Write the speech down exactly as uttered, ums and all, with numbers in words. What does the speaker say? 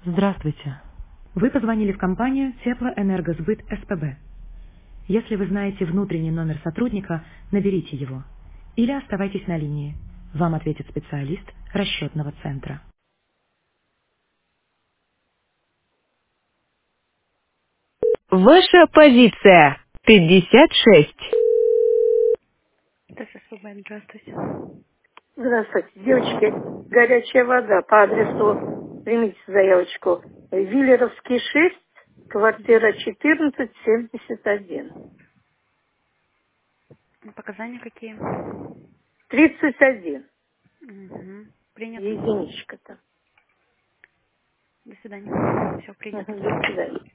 Здравствуйте. Вы позвонили в компанию Теплоэнергосбыт СПБ. Если вы знаете внутренний номер сотрудника, наберите его. Или оставайтесь на линии. Вам ответит специалист расчетного центра. Ваша позиция пятьдесят шесть. Это ССВ, здравствуйте. Здравствуйте, девочки. Горячая вода по адресу, примите заявочку, Виллеровский шесть, квартира четырнадцать семьдесят один. Показания какие? тридцать один. Угу. Принято. Единичка-то. До свидания. Все принято. Мгм, до свидания.